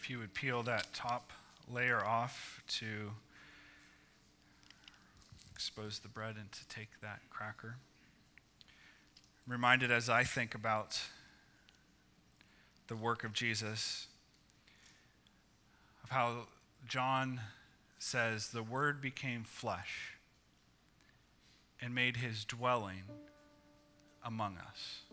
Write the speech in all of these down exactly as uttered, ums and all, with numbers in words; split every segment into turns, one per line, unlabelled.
if you would peel that top layer off to expose the bread and to take that cracker. I'm reminded as I think about the work of Jesus, of how John says the Word became flesh and made his dwelling among us.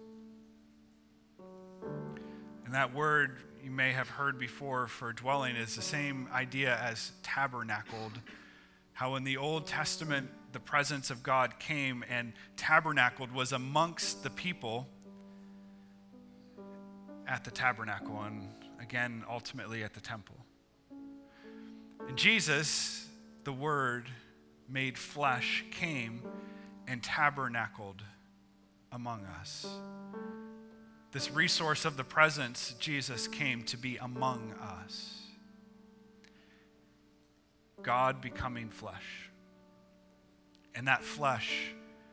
And that word you may have heard before for dwelling is the same idea as tabernacled. How in the Old Testament, the presence of God came and tabernacled, was amongst the people at the tabernacle and again, ultimately at the temple. And Jesus, the Word made flesh, came and tabernacled among us. This resource of the presence, Jesus came to be among us. God becoming flesh. And that flesh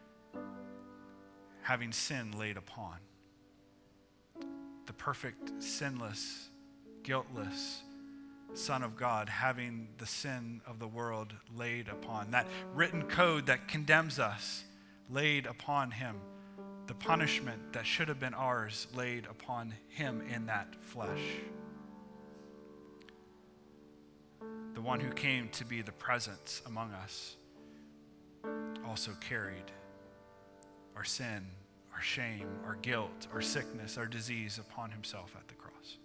having sin laid upon. The perfect, sinless, guiltless Son of God having the sin of the world laid upon. That written code that condemns us laid upon him. The punishment that should have been ours laid upon him in that flesh. The one who came to be the presence among us also carried our sin, our shame, our guilt, our sickness, our disease upon himself at the cross.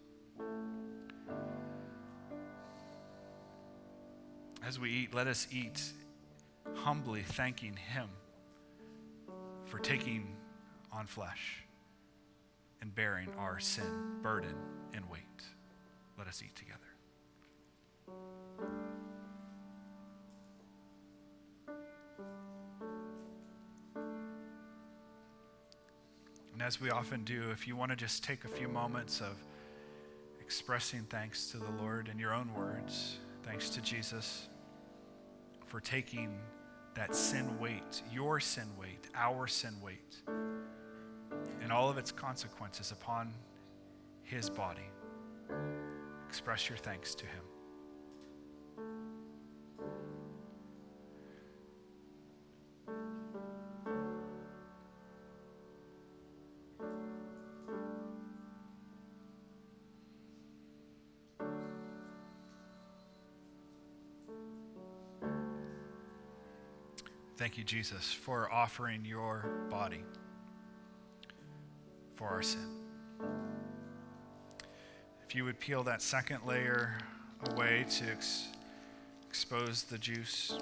As we eat, let us eat humbly, thanking him for taking on flesh and bearing our sin, burden, and weight. Let us eat together. And as we often do, if you want to just take a few moments of expressing thanks to the Lord in your own words, thanks to Jesus for taking that sin weight, your sin weight, our sin weight, and all of its consequences upon his body. Express your thanks to him. Thank you, Jesus, for offering your body for our sin. If you would peel that second layer away to ex- expose the juice.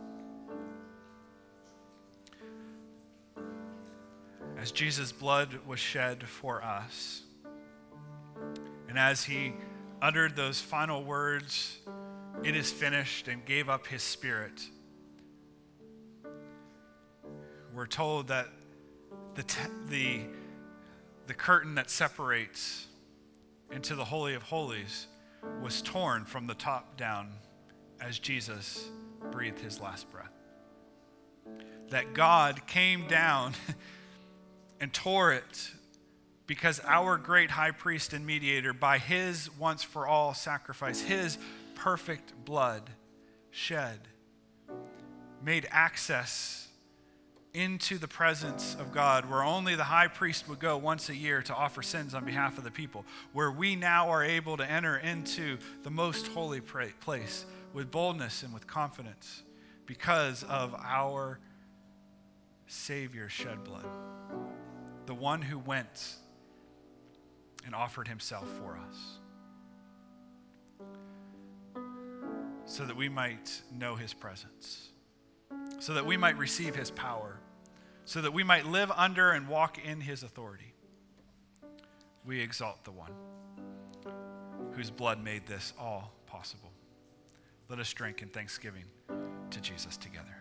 As Jesus' blood was shed for us, and as he uttered those final words, "It is finished," and gave up his spirit, we're told that the, te- the, the curtain that separates into the Holy of Holies was torn from the top down as Jesus breathed his last breath. That God came down and tore it because our great high priest and mediator, by his once for all sacrifice, his perfect blood shed, made access into the presence of God, where only the high priest would go once a year to offer sins on behalf of the people, where we now are able to enter into the most holy place with boldness and with confidence because of our Savior's shed blood, the one who went and offered himself for us so that we might know his presence, so that we might receive his power, so that we might live under and walk in his authority. We exalt the one whose blood made this all possible. Let us drink in thanksgiving to Jesus together.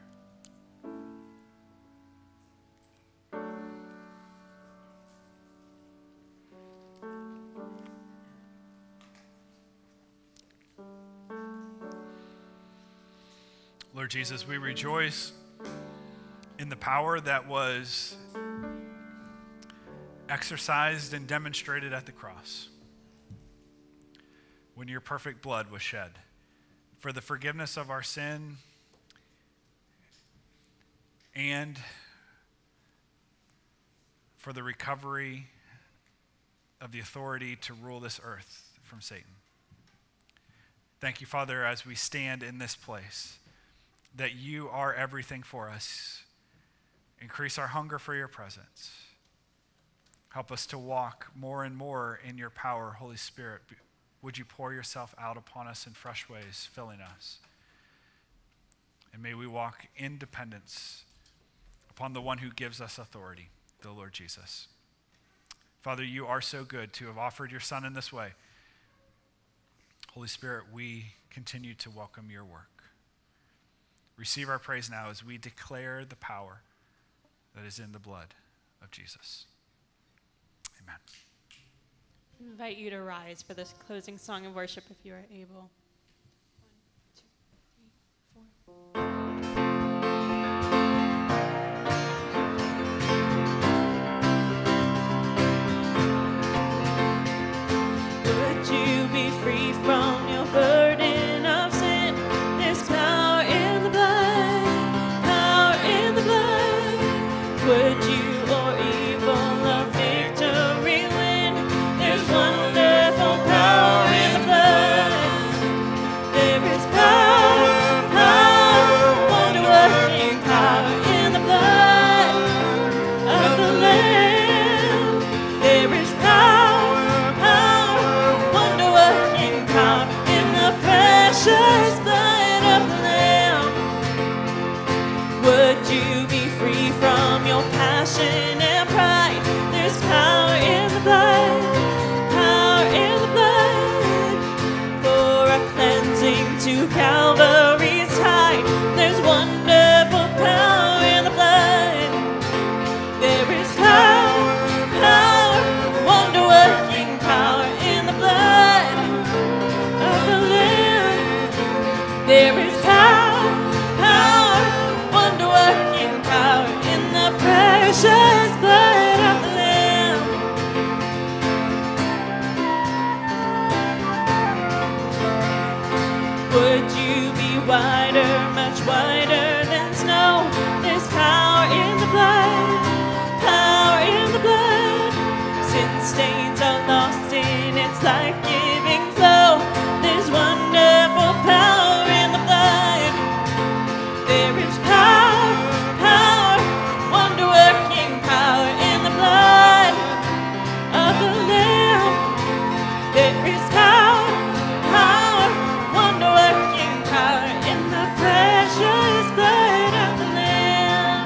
Lord Jesus, we rejoice in the power that was exercised and demonstrated at the cross. when your perfect blood was shed for the forgiveness of our sin and for the recovery of the authority to rule this earth from Satan. Thank you, Father, as we stand in this place, that you are everything for us. Increase our hunger for your presence. Help us to walk more and more in your power, Holy Spirit. Would you pour yourself out upon us in fresh ways, filling us? And may we walk in dependence upon the one who gives us authority, the Lord Jesus. Father, you are so good to have offered your Son in this way. Holy Spirit, we continue to welcome your work. Receive our praise now as we declare the power that is in the blood of Jesus. Amen.
I invite you to rise for this closing song of worship if you are able. One, two, three, four. Would you be free from your burden of sin? There's power in the blood, power in the blood. Would you or evil or victory win? There's wonderful power in the blood. There is power, power, wonder-working power in the blood of the Lamb. There is power, power, wonder-working power in the precious blood of the Lamb. Would you be free from your passion and pride? There's power in the blood, power in the blood, for a cleansing to Calvary's tide. There's wonderful power in the blood. There is power, power, wonder-working power in the blood of the Lamb. There is power, power, wonder-working power in the precious blood of the Lamb. Would you be whiter, much whiter than snow? There's power in the blood, power in the blood. Sin stains are lost in its life-giving flow. There's wonderful power in the blood. There is power, power, wonder-working power in the blood of the Lamb. There is power, power, wonder-working power in the precious blood of the Lamb.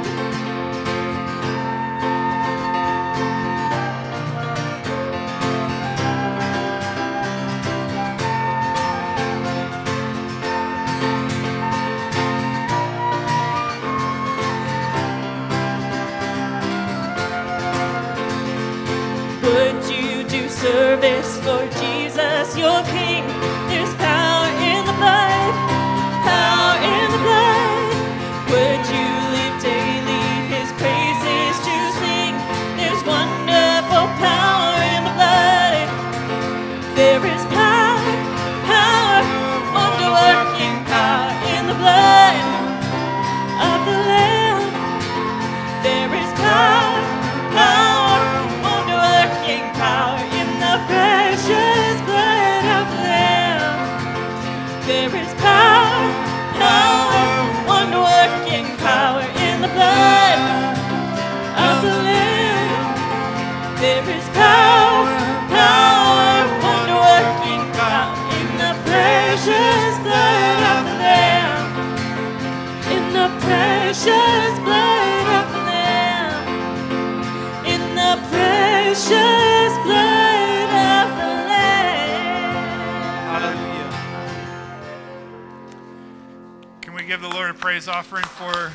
Would you do service for Jesus, your King? There's power in the blood, power in the blood. Would you live daily his praises to sing? There's wonderful power in the blood. There is power, power, wonder-working power in the blood of the Lamb. There is power, power, wonder-working power in the precious blood of the Lamb. There is power, power, wonder-working power in the blood of the Lamb. There is power, power, wonder-working power in the precious blood of the Lamb. In the precious blood of the Lamb. In the precious blood of the Lamb.
Hallelujah. Can we give the Lord a praise offering for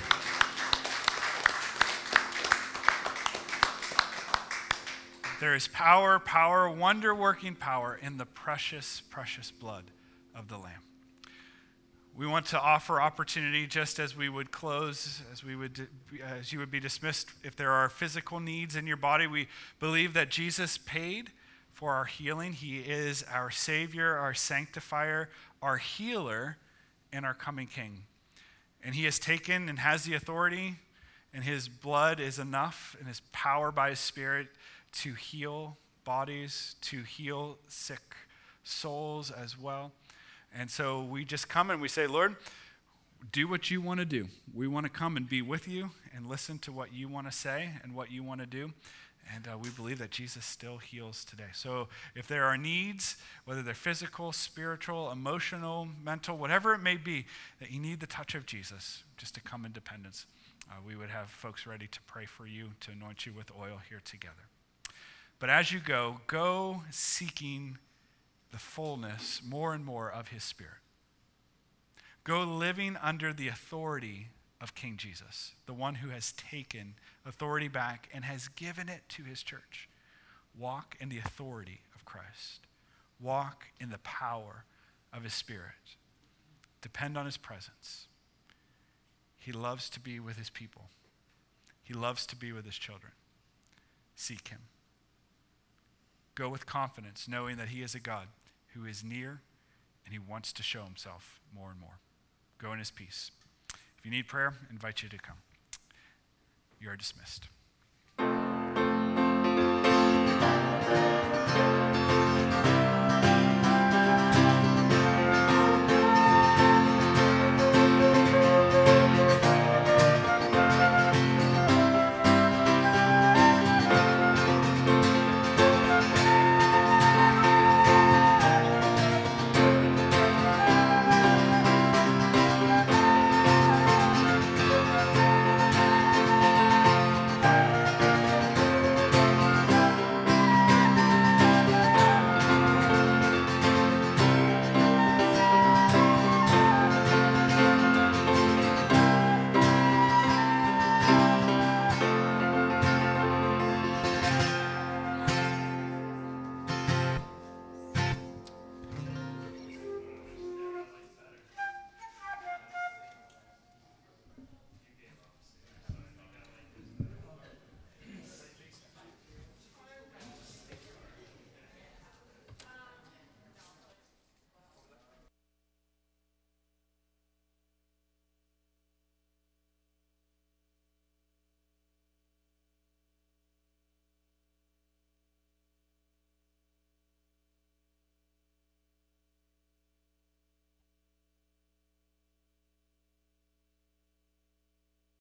there is power, power, wonder-working power in the precious, precious blood of the Lamb. We want to offer opportunity just as we would close, as we would, as you would be dismissed. If there are physical needs in your body, we believe that Jesus paid for our healing. He is our Savior, our sanctifier, our healer, and our coming King. And he has taken and has the authority, and his blood is enough, and his power by his Spirit to heal bodies, to heal sick souls as well. And so we just come and we say, Lord, do what you want to do. We want to come and be with you and listen to what you want to say and what you want to do. And uh, we believe that Jesus still heals today. So if there are needs, whether they're physical, spiritual, emotional, mental, whatever it may be, that you need the touch of Jesus just to come in dependence, uh, we would have folks ready to pray for you, to anoint you with oil here together. But as you go, go seeking the fullness more and more of his Spirit. Go living under the authority of King Jesus, the one who has taken authority back and has given it to his church. Walk in the authority of Christ. Walk in the power of his Spirit. Depend on his presence. He loves to be with his people. He loves to be with his children. Seek him. Go with confidence, knowing that he is a God who is near and he wants to show himself more and more. Go in his peace. If you need prayer, I invite you to come. You are dismissed.